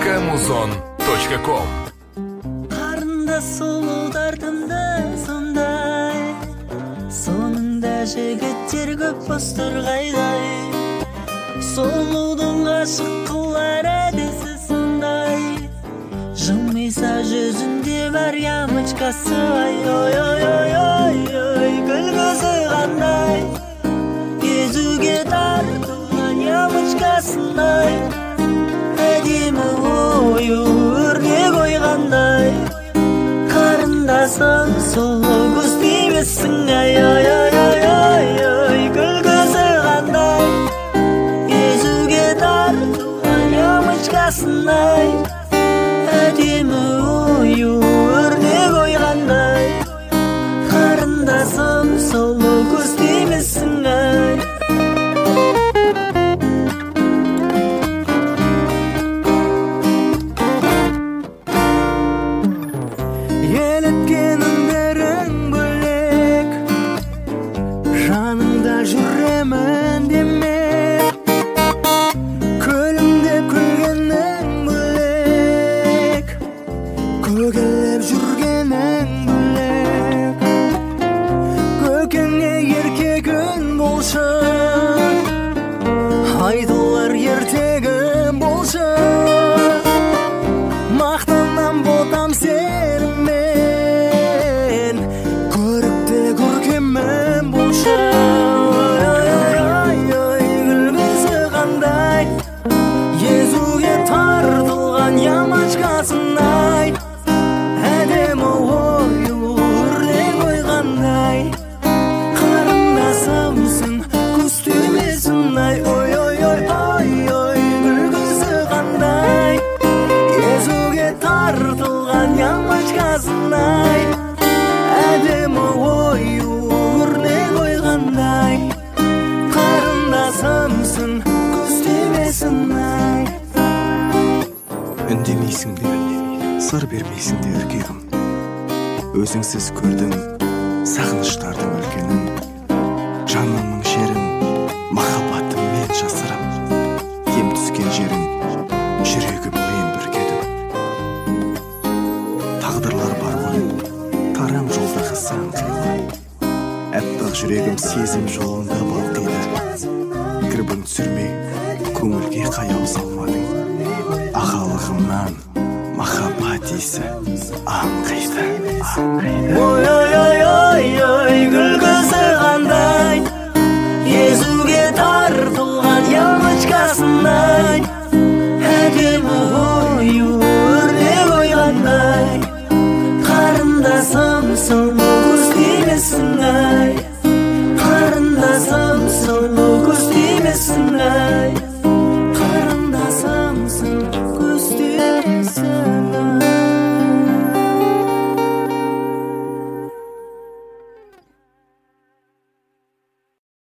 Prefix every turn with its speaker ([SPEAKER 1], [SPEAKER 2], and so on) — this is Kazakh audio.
[SPEAKER 1] muzon.com.
[SPEAKER 2] Qarında solularımda sonday, sonunda jigitler көп bostur qayday. Soludun aşık kıllar edesi sonday, jılmıysa жүзінде var yamıçkası. Ay oy oy oy oy oy, gülgüzü qanday, yüzüge tartılgan yamıçkasınday. Әдемі ойы өрнек ойғандай, қарындасың сұлу көз деймісің. Ай ай ай ай ай ай, күлкісі қандай, езуге тартылған ямычкасындай. Әдемі ойы өрнек ойғандай, қарындасың сұлу көз деймісің. Ай жүремін деме, көлімде күлгенің бөлек, көгелеп жүргенің бөлек. Көкеңе еркегін болшы, айтылар ертегім болшы. Мақтаннан ботам серіммен, көрікте көркемім болшы. Ямачкасындай, әдемі ойы өрнек ойғандай, қарындасымсың көз түймесін. Ай ой ой ой ой ой, күлкісі қандай, езуге тартылған ямачкасындай. Әдемі ойы өрнек ойғандай, қарындасымсың көз түймесін. Ай үндемейсің де, сыр бермейсің де үркегім, өзіңсіз көрдің сағыныштардың өлкенін. Жанымның шерін, махаббатым мен жасырам, кем түскен жерін жүрегім мен бүркедім. Тағдырлар бар ғой, тарам жолдағы сан қилы, әппақ жүрегім сезім жолында балқиды. Кірбің түсірмей, көңілге қаяу салмадың, ағалығымнан махаббат иісі аңқиды. Ой ой ой ой ой,